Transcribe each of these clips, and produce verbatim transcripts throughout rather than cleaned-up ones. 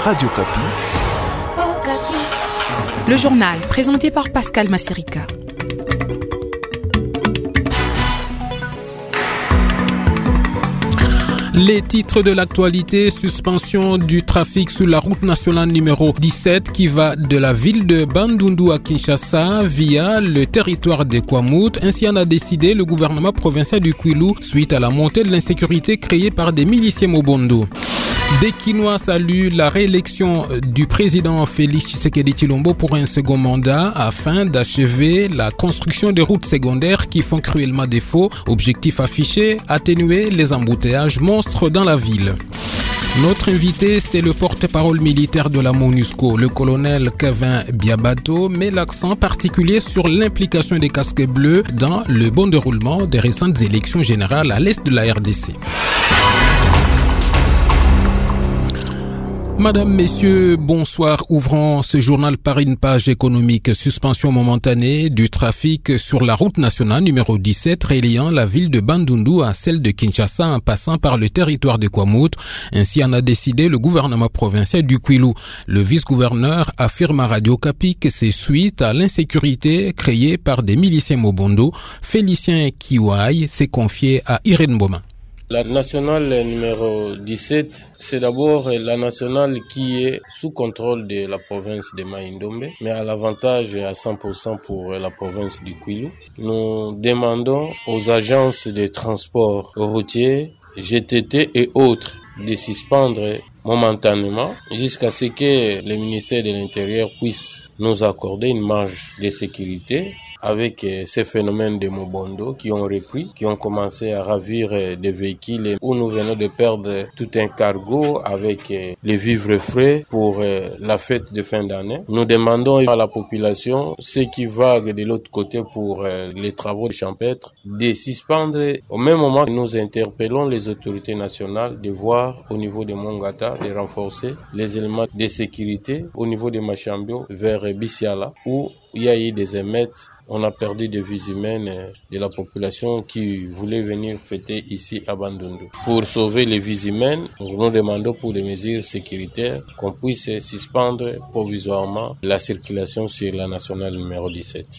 Radio Kapi. Le journal présenté par Pascal Massirika. Les titres de l'actualité: suspension du trafic sur la route nationale numéro dix-sept qui va de la ville de Bandundu à Kinshasa via le territoire de Kwamouth. Ainsi en a décidé le gouvernement provincial du Kwilu suite à la montée de l'insécurité créée par des miliciens Mobondo. Des Kinois saluent la réélection du président Félix Tshisekedi Tshilombo pour un second mandat afin d'achever la construction des routes secondaires qui font cruellement défaut. Objectif affiché: atténuer les embouteillages monstres dans la ville. Notre invité, c'est le porte-parole militaire de la MONUSCO, le colonel Kevin Biabato, met l'accent particulier sur l'implication des casques bleus dans le bon déroulement des récentes élections générales à l'est de la R D C. Madame, Messieurs, bonsoir. Ouvrons ce journal par une page économique. Suspension momentanée du trafic sur la route nationale numéro dix-sept reliant la ville de Bandundu à celle de Kinshasa en passant par le territoire de Kwamouth. Ainsi en a décidé le gouvernement provincial du Kwilu. Le vice-gouverneur affirme à Radio Kapi que c'est suite à l'insécurité créée par des miliciens Mobondo. Félicien Kiwai s'est confié à Irène Boma. La nationale numéro dix-sept, c'est d'abord la nationale qui est sous contrôle de la province de Mai-Ndombe, mais à l'avantage à cent pour cent pour la province du Kwilu. Nous demandons aux agences de transport routier, G T T et autres de suspendre momentanément jusqu'à ce que le ministère de l'Intérieur puisse nous accorder une marge de sécurité avec ces phénomènes de Mobondo qui ont repris, qui ont commencé à ravir des véhicules où nous venons de perdre tout un cargo avec les vivres frais pour la fête de fin d'année. Nous demandons à la population, ceux qui vaguent de l'autre côté pour les travaux champêtres, de suspendre. Au même moment, nous interpellons les autorités nationales de voir au niveau de Mongata, de renforcer les éléments de sécurité au niveau de Machambio vers Bissiala où il y a eu des émeutes. On a perdu des vies humaines de la population qui voulait venir fêter ici à Bandundu. Pour sauver les vies humaines, nous demandons pour des mesures sécuritaires qu'on puisse suspendre provisoirement la circulation sur la nationale numéro dix-sept.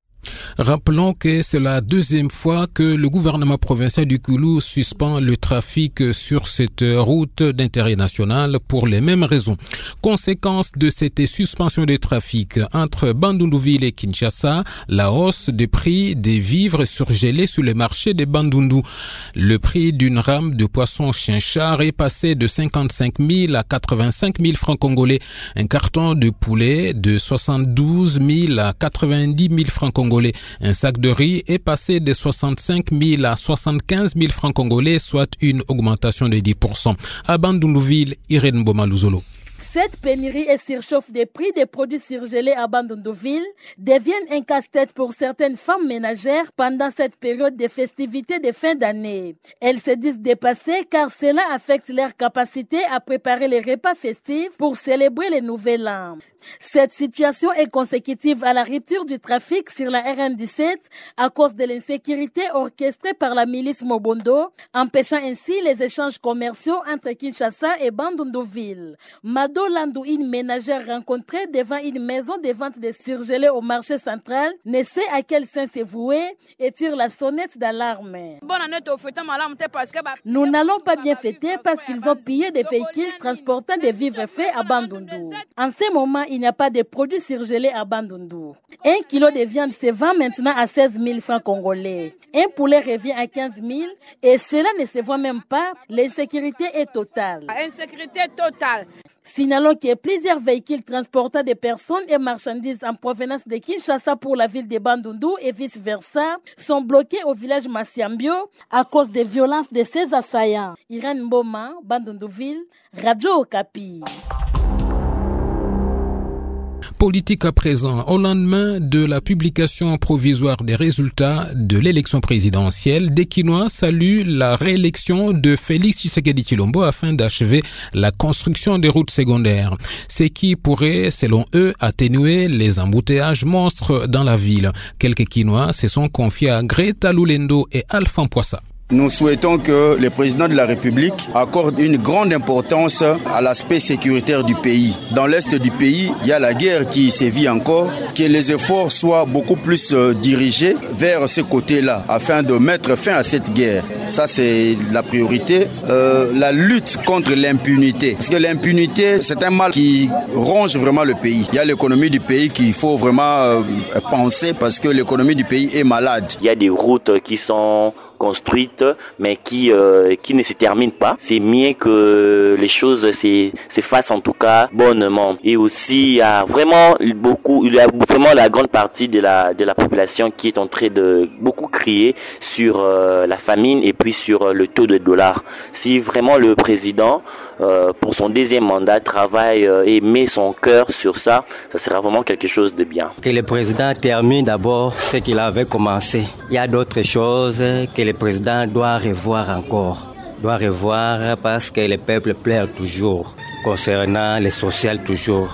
Rappelons que c'est la deuxième fois que le gouvernement provincial du Kwilu suspend le trafic sur cette route d'intérêt national pour les mêmes raisons. Conséquence de cette suspension de trafic entre Bandundu-ville et Kinshasa, la hausse des prix des vivres surgelés sur le marché de Bandundu. Le prix d'une rame de poisson chinchard est passé de cinquante-cinq mille à quatre-vingt-cinq mille francs congolais. Un carton de poulet de soixante-douze mille à quatre-vingt-dix mille francs congolais. Un sac de riz est passé de soixante-cinq mille à soixante-quinze mille francs congolais, soit une augmentation de dix pour cent. À Bandundu-ville, Irène Boma-Luzolo. Cette pénurie et surchauffe des prix des produits surgelés à Bandundu-ville deviennent un casse-tête pour certaines femmes ménagères pendant cette période de festivités de fin d'année. Elles se disent dépassées car cela affecte leur capacité à préparer les repas festifs pour célébrer le nouvel an. Cette situation est consécutive à la rupture du trafic sur la R N dix-sept à cause de l'insécurité orchestrée par la milice Mobondo, empêchant ainsi les échanges commerciaux entre Kinshasa et Bandundu-ville. Mado Landou, une ménagère rencontrée devant une maison de vente de surgelés au marché central, ne sait à quel sens se vouer et tire la sonnette d'alarme. Nous n'allons pas bien fêter parce qu'ils ont pillé des véhicules transportant des vivres frais à Bandundu. En ce moment, il n'y a pas de produits surgelés à Bandundu. Un kilo de viande se vend maintenant à seize mille francs congolais. Un poulet revient à quinze mille et cela ne se voit même pas. L'insécurité est totale. Insécurité totale. Signalons que plusieurs véhicules transportant des personnes et marchandises en provenance de Kinshasa pour la ville de Bandundu et vice-versa sont bloqués au village Massiambio à cause des violences de ces assaillants. Irène Boma, Bandundu-ville, Radio Okapi. Politique à présent. Au lendemain de la publication provisoire des résultats de l'élection présidentielle, des Kinois saluent la réélection de Félix Tshisekedi Tshilombo afin d'achever la construction des routes secondaires. Ce qui pourrait, selon eux, atténuer les embouteillages monstres dans la ville. Quelques Kinois se sont confiés à Greta Lulendo et Alphan Poissa. Nous souhaitons que le président de la République accorde une grande importance à l'aspect sécuritaire du pays. Dans l'est du pays, il y a la guerre qui sévit encore, que les efforts soient beaucoup plus dirigés vers ce côté-là afin de mettre fin à cette guerre. Ça, c'est la priorité. Euh, la lutte contre l'impunité. Parce que l'impunité, c'est un mal qui ronge vraiment le pays. Il y a l'économie du pays qu'il faut vraiment euh, penser parce que l'économie du pays est malade. Il y a des routes qui sont construites, mais qui euh, qui ne se terminent pas. C'est mieux que les choses se, se fassent en tout cas bonnement. Et aussi, il y a vraiment beaucoup, il y a vraiment la grande partie de la de la population qui est en train de beaucoup crier sur euh, la famine et puis sur le taux de dollar. Si vraiment le président Euh, pour son deuxième mandat, travaille euh, et met son cœur sur ça, ça sera vraiment quelque chose de bien. Que le président termine d'abord ce qu'il avait commencé. Il y a d'autres choses que le président doit revoir encore. Doit revoir parce que le peuple pleure toujours, concernant les social toujours.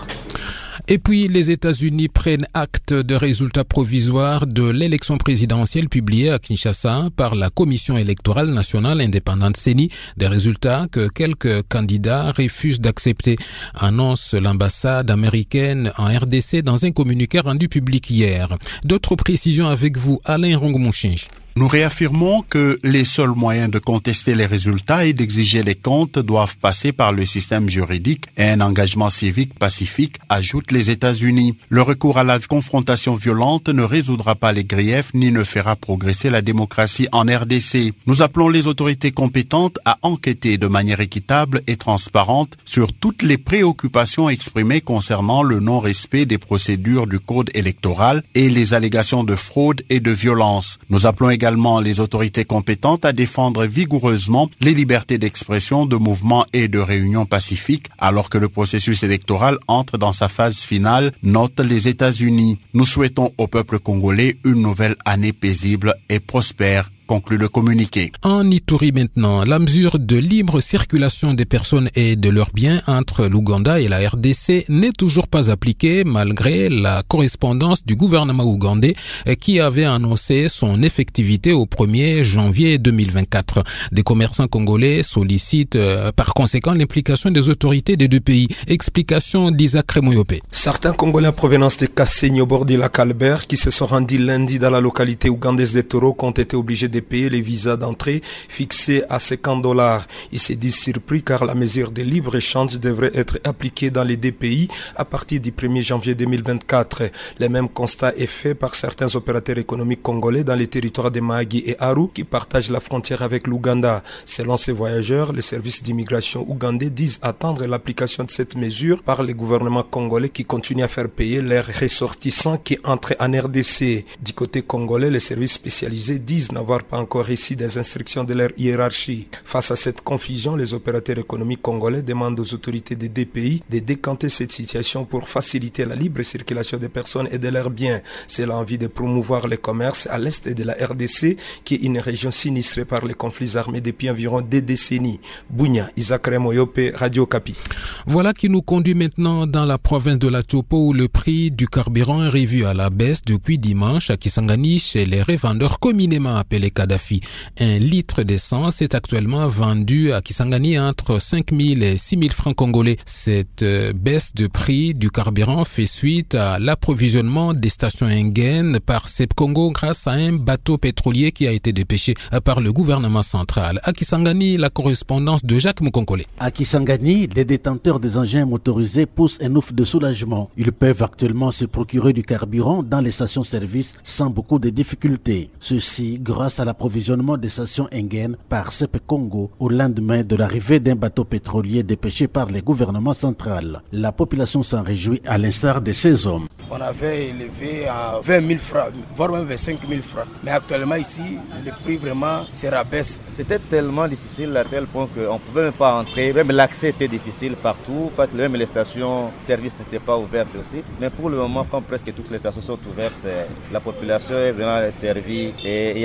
Et puis, les États-Unis prennent acte de résultats provisoires de l'élection présidentielle publiée à Kinshasa par la Commission électorale nationale indépendante C E N I, des résultats que quelques candidats refusent d'accepter, annonce l'ambassade américaine en R D C dans un communiqué rendu public hier. D'autres précisions avec vous, Alain Rongmouchinch. Nous réaffirmons que les seuls moyens de contester les résultats et d'exiger les comptes doivent passer par le système juridique et un engagement civique pacifique, ajoutent les États-Unis. Le recours à la confrontation violente ne résoudra pas les griefs ni ne fera progresser la démocratie en R D C. Nous appelons les autorités compétentes à enquêter de manière équitable et transparente sur toutes les préoccupations exprimées concernant le non-respect des procédures du code électoral et les allégations de fraude et de violence. Nous appelons également également les autorités compétentes à défendre vigoureusement les libertés d'expression, de mouvement et de réunion pacifique alors que le processus électoral entre dans sa phase finale, notent les États-Unis. Nous souhaitons au peuple congolais une nouvelle année paisible et prospère, conclut le communiqué. En Ituri maintenant, la mesure de libre circulation des personnes et de leurs biens entre l'Ouganda et la R D C n'est toujours pas appliquée malgré la correspondance du gouvernement ougandais qui avait annoncé son effectivité au premier janvier deux mille vingt-quatre. Des commerçants congolais sollicitent euh, par conséquent l'implication des autorités des deux pays. Explication d'Isaac Remoyopé. Certains Congolais en provenance de Kassenyi au bord du lac Albert qui se sont rendus lundi dans la localité ougandaise de Toro ont été obligés de payer les visas d'entrée fixés à cinquante dollars. Ils se disent surpris car la mesure de libre-échange devrait être appliquée dans les deux pays à partir du premier janvier deux mille vingt-quatre. Le même constat est fait par certains opérateurs économiques congolais dans les territoires de Mahagi et Aru qui partagent la frontière avec l'Ouganda. Selon ces voyageurs, les services d'immigration ougandais disent attendre l'application de cette mesure par le gouvernement congolais qui continue à faire payer leurs ressortissants qui entrent en R D C. Du côté congolais, les services spécialisés disent n'avoir pas encore reçu des instructions de leur hiérarchie. Face à cette confusion, les opérateurs économiques congolais demandent aux autorités des deux pays de décanter cette situation pour faciliter la libre circulation des personnes et de leurs biens. C'est l'envie de promouvoir le commerce à l'est de la R D C, qui est une région sinistrée par les conflits armés depuis environ deux décennies. Bounia, Isaac Remoyope, Radio Kapi. Voilà qui nous conduit maintenant dans la province de la Chopo où le prix du carburant est revu à la baisse depuis dimanche à Kisangani chez les revendeurs communément appelés Kadhafi. Un litre d'essence est actuellement vendu à Kisangani entre cinq mille et six mille francs congolais. Cette euh, baisse de prix du carburant fait suite à l'approvisionnement des stations Engen par Sepcongo grâce à un bateau pétrolier qui a été dépêché par le gouvernement central. À Kisangani, la correspondance de Jacques Moukonkole. À Kisangani, les détenteurs des engins motorisés poussent un ouf de soulagement. Ils peuvent actuellement se procurer du carburant dans les stations-service sans beaucoup de difficultés. Ceci grâce à l'approvisionnement des stations Engen par Sepcongo au lendemain de l'arrivée d'un bateau pétrolier dépêché par le gouvernement central. La population s'en réjouit à l'instar de ces hommes. On avait élevé à vingt mille francs, voire même vingt-cinq mille francs. Mais actuellement ici, le prix vraiment se rabaisse. C'était tellement difficile à tel point qu'on ne pouvait même pas entrer. Même l'accès était difficile partout, parce que même les stations-service n'étaient pas ouvertes aussi. Mais pour le moment, comme presque toutes les stations sont ouvertes, la population est vraiment servie et il n'y a plus d'engouement.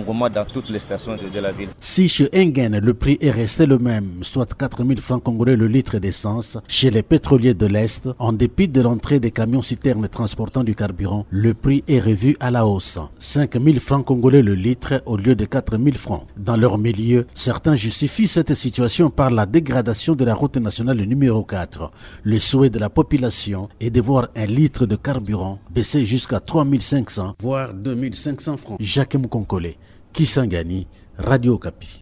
engouement dans toutes les stations de, de la ville. Si chez Engen, le prix est resté le même, soit quatre mille francs congolais le litre d'essence, chez les pétroliers de l'Est, en dépit de l'entrée des camions-citernes transportant du carburant, le prix est revu à la hausse. cinq mille francs congolais le litre au lieu de quatre mille francs. Dans leur milieu, certains justifient cette situation par la dégradation de la route nationale numéro quatre. Le souhait de la population est de voir un litre de carburant baisser jusqu'à trois mille cinq cents, voire deux mille cinq cents francs. Jacques Moukonkole, Kisangani, Radio Okapi.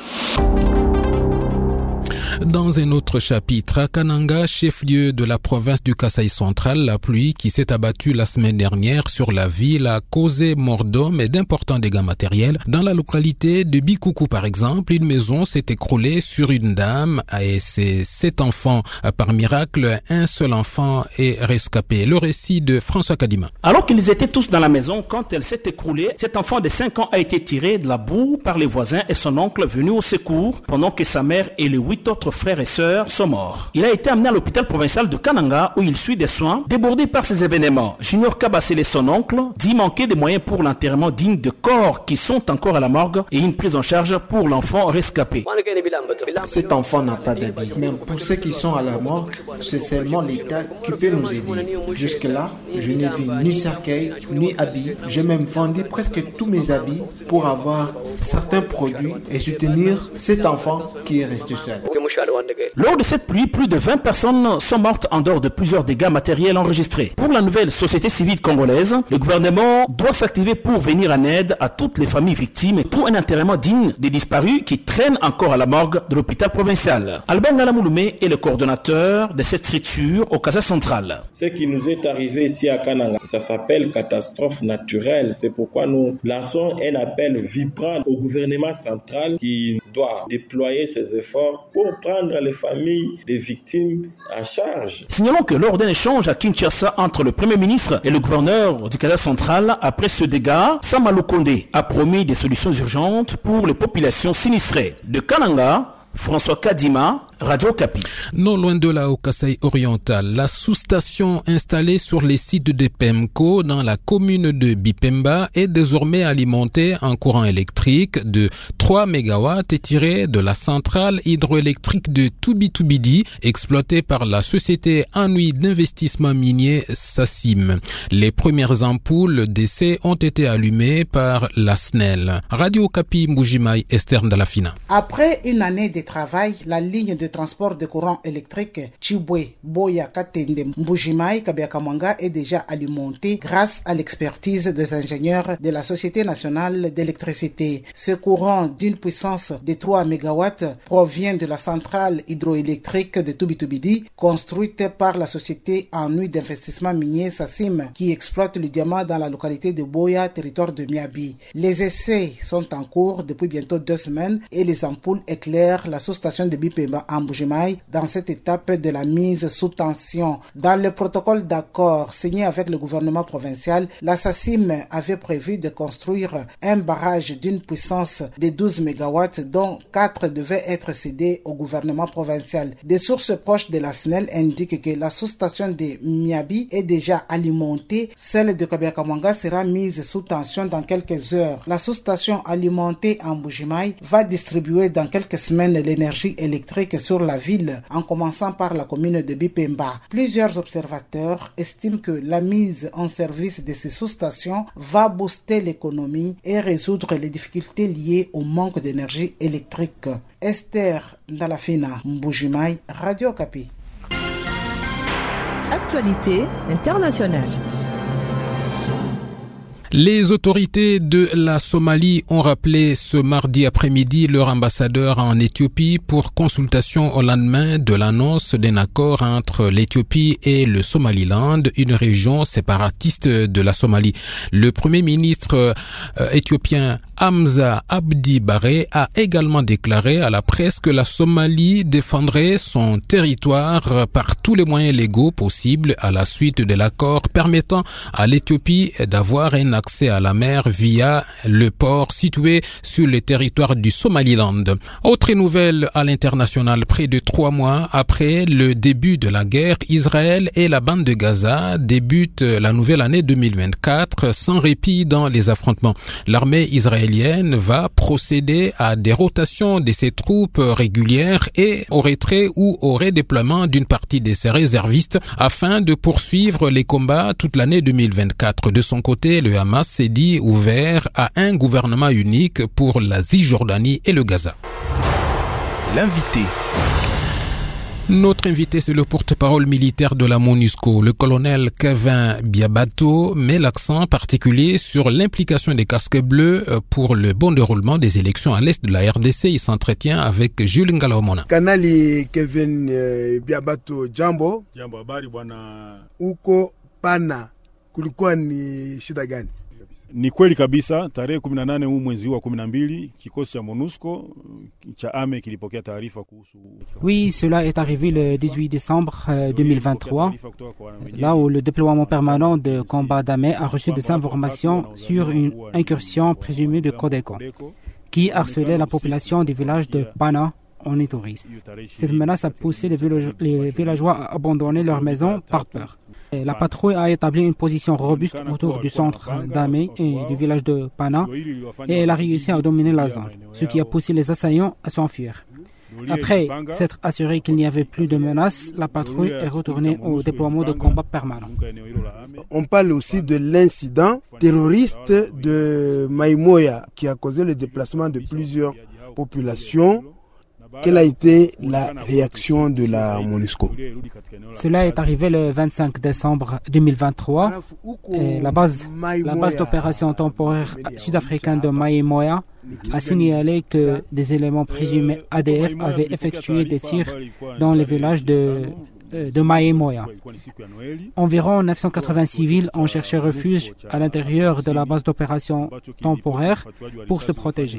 Dans un autre chapitre, à Kananga, chef-lieu de la province du Kasaï central, la pluie qui s'est abattue la semaine dernière sur la ville a causé mort d'hommes et d'importants dégâts matériels. Dans la localité de Bikoukou, par exemple, une maison s'est écroulée sur une dame et ses sept enfants. Par miracle, un seul enfant est rescapé. Le récit de François Kadima. Alors qu'ils étaient tous dans la maison, quand elle s'est écroulée, cet enfant de cinq ans a été tiré de la boue par les voisins et son oncle venu au secours, pendant que sa mère et les huit autres frères et sœurs sont morts. Il a été amené à l'hôpital provincial de Kananga où il suit des soins. Débordé par ces événements, Junior Kabasele, son oncle, dit manquer de moyens pour l'enterrement digne de corps qui sont encore à la morgue et une prise en charge pour l'enfant rescapé. Cet enfant n'a pas d'habit. Même pour ceux qui sont à la morgue, c'est seulement l'État qui peut nous aider. Jusque-là, je n'ai vu ni cercueil, ni habit. J'ai même vendu presque tous mes habits pour avoir certains produits et soutenir cet enfant qui est resté seul. Lors de cette pluie, plus de vingt personnes sont mortes en dehors de plusieurs dégâts matériels enregistrés. Pour la nouvelle société civile congolaise, le gouvernement doit s'activer pour venir en aide à toutes les familles victimes et pour un enterrement digne des disparus qui traînent encore à la morgue de l'hôpital provincial. Albert Ngalamouloumé est le coordonnateur de cette structure au Kasaï central. Ce qui nous est arrivé ici à Kananga, ça s'appelle catastrophe naturelle. C'est pourquoi nous lançons un appel vibrant au gouvernement central qui doit déployer ses efforts pour prendre les familles des victimes en charge. Signalons que lors d'un échange à Kinshasa entre le Premier ministre et le gouverneur du Kasaï central, après ce dégât, Sama Lukonde a promis des solutions urgentes pour les populations sinistrées. De Kananga, François Kadima, Radio Okapi. Non loin de là, au Kasaï oriental, la sous-station installée sur les sites de Pemco dans la commune de Bipemba est désormais alimentée en courant électrique de trois mégawatts et tirée de la centrale hydroélectrique de Toubitoubidi, exploitée par la société Anui d'investissement minier Sassim. Les premières ampoules d'essai ont été allumées par la S N E L. Radio Okapi Mbujimaï, Esther Ndalafina. Après une année de travail, la ligne de transport de courant électrique Chibwe Boya Katende Mbujimaï Kabiakamanga est déjà alimentée grâce à l'expertise des ingénieurs de la Société nationale d'électricité. Ce courant d'une puissance de trois mégawatts provient de la centrale hydroélectrique de Toubitoubidi, construite par la société Anui d'investissement minier Sassim, qui exploite le diamant dans la localité de Boya, territoire de Miabi. Les essais sont en cours depuis bientôt deux semaines et les ampoules éclairent la sous-station de Bipemba en Mbujimaï dans cette étape de la mise sous tension. Dans le protocole d'accord signé avec le gouvernement provincial, la Sassim avait prévu de construire un barrage d'une puissance de douze mégawatts dont quatre devaient être cédés au gouvernement provincial. Des sources proches de la S N E L indiquent que la sous-station de Miabi est déjà alimentée. Celle de Kabiakamanga sera mise sous tension dans quelques heures. La sous-station alimentée en Mbujimaï va distribuer dans quelques semaines l'énergie électrique sur la ville, en commençant par la commune de Bipemba. Plusieurs observateurs estiment que la mise en service de ces sous-stations va booster l'économie et résoudre les difficultés liées au manque d'énergie électrique. Esther Ndalafina, Mbujimaï, Radio Okapi. Actualité internationale. Les autorités de la Somalie ont rappelé ce mardi après-midi leur ambassadeur en Éthiopie pour consultation au lendemain de l'annonce d'un accord entre l'Éthiopie et le Somaliland, une région séparatiste de la Somalie. Le premier ministre euh, éthiopien Hamza Abdi Barre a également déclaré à la presse que la Somalie défendrait son territoire par tous les moyens légaux possibles à la suite de l'accord permettant à l'Éthiopie d'avoir un accord l'accès à la mer via le port situé sur le territoire du Somaliland. Autre nouvelle à l'international, près de trois mois après le début de la guerre, Israël et la bande de Gaza débutent la nouvelle année deux mille vingt-quatre sans répit dans les affrontements. L'armée israélienne va procéder à des rotations de ses troupes régulières et au retrait ou au redéploiement d'une partie de ses réservistes afin de poursuivre les combats toute l'année deux mille vingt-quatre. De son côté, le Hamas s'est dit ouvert à un gouvernement unique pour la Cisjordanie et le Gaza. L'invité. Notre invité, c'est le porte-parole militaire de la MONUSCO. Le colonel Kevin Biabato met l'accent particulier sur l'implication des casques bleus pour le bon déroulement des élections à l'est de la R D C. Il s'entretient avec Jules Ngalaomona. Kanali Kevin uh, Biabato, jambo. Jambo, habari bwana. Uko pana kulikuwa ni shida gani? Ni kweli kabisa, tarehe kumi na nane huu mwezi wa kumi na mbili kikosi cha MONUSCO cha ame kilipokea taarifa kuhusu. Oui, cela est arrivé le dix-huit décembre deux mille vingt-trois, là où le déploiement permanent de combat d'Amé a reçu des informations sur une incursion présumée de Codeco, qui harcelait la population du village de Pana en Ituri. Cette menace a poussé les, village- les villageois à abandonner leurs maisons par peur. Et la patrouille a établi une position robuste autour du centre d'Amé et du village de Pana et elle a réussi à dominer la zone, ce qui a poussé les assaillants à s'enfuir. Après s'être assuré qu'il n'y avait plus de menaces, la patrouille est retournée au déploiement de combat permanent. On parle aussi de l'incident terroriste de Maïmoya qui a causé le déplacement de plusieurs populations. Quelle a été la réaction de la MONUSCO? Cela est arrivé le vingt-cinq décembre deux mille vingt-trois. Et la base, la base d'opération temporaire sud-africaine de Maïmoya a signalé que des éléments présumés A D F avaient effectué des tirs dans le village de, de Maïmoya. Environ neuf cent quatre-vingts civils ont cherché refuge à l'intérieur de la base d'opération temporaire pour se protéger.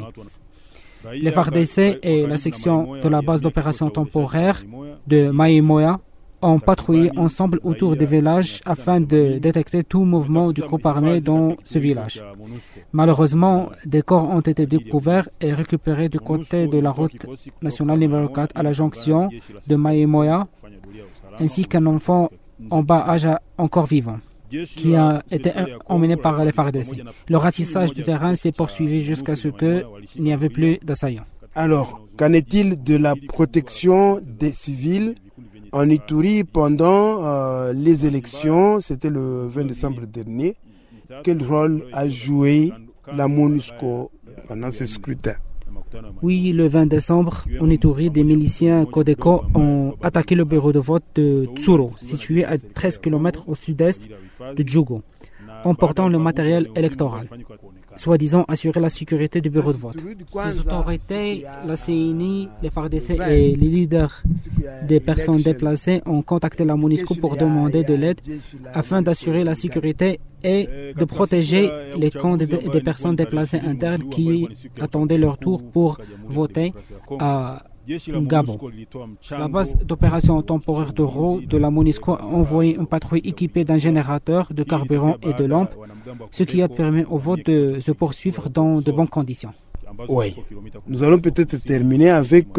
Les F A R D C et la section de la base d'opération temporaire de Maïmoya ont patrouillé ensemble autour des villages afin de détecter tout mouvement du groupe armé dans ce village. Malheureusement, des corps ont été découverts et récupérés du côté de la route nationale numéro quatre à la jonction de Maïmoya, ainsi qu'un enfant en bas âge encore vivant, qui a été emmené par les F A R D C. Le ratissage du terrain s'est poursuivi jusqu'à ce qu'il n'y avait plus d'assaillants. Alors, qu'en est-il de la protection des civils en Ituri pendant euh, les élections? C'était le vingt décembre dernier. Quel rôle a joué la MONUSCO pendant ce scrutin? Oui, le vingt décembre, en Ituri, des miliciens Codeco ont attaqué le bureau de vote de Tsuro, situé à treize kilomètres au sud-est de Djougou, emportant le matériel électoral, soi-disant assurer la sécurité du bureau de vote. Les autorités, la C N I, les F A R D C et les leaders des personnes déplacées ont contacté la MONUSCO pour demander de l'aide afin d'assurer la sécurité et de protéger les camps des personnes déplacées internes qui attendaient leur tour pour voter à Gabon. La base d'opération temporaire de Ro de la MONUSCO a envoyé une patrouille équipée d'un générateur de carburant et de lampes, ce qui a permis au vote de se poursuivre dans de bonnes conditions. Oui. Nous allons peut-être terminer avec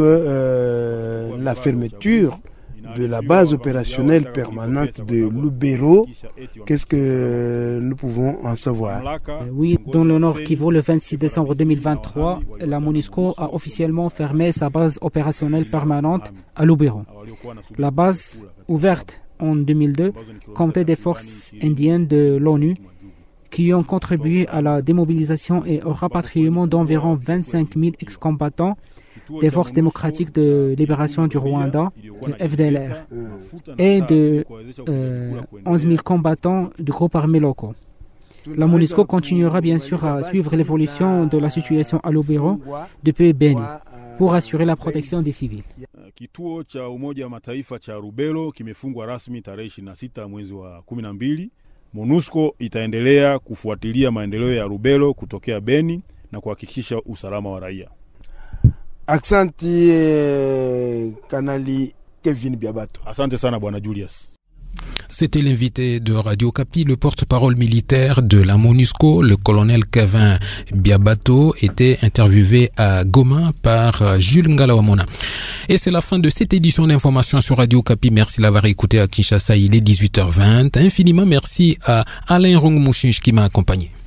euh, la fermeture de la base opérationnelle permanente de Lubero. Qu'est-ce que nous pouvons en savoir? Oui, dans le Nord Kivu, le vingt-six décembre deux mille vingt-trois, la MONUSCO a officiellement fermé sa base opérationnelle permanente à Lubero. La base, ouverte en deux mille deux, comptait des forces indiennes de l'ONU qui ont contribué à la démobilisation et au rapatriement d'environ vingt-cinq mille ex-combattants des forces démocratiques de libération du Rwanda, le F D L R, et de euh, onze mille combattants du groupe armé locaux. La MONUSCO continuera bien sûr à suivre l'évolution de la situation à Lubero depuis Beni pour assurer la protection des civils. Kituo cha Umoja wa Mataifa cha Rubelo kimefungwa rasmi tarehe ishirini na sita mwezi wa kumi na mbili. MONUSCO itaendelea kufuatilia maendeleo ya Rubelo kutokea Beni na kuhakikisha usalama wa raia. Aksanti eh, Kanali Kevin Biabato. Asante sana bwana Julius. C'était l'invité de Radio Kapi, le porte-parole militaire de la MONUSCO, le colonel Kevin Biabato, était interviewé à Goma par Jules Ngalawamona. Et c'est la fin de cette édition d'information sur Radio Kapi. Merci d'avoir écouté à Kinshasa, il est dix-huit heures vingt. Infiniment merci à Alain Rongmouchinch qui m'a accompagné.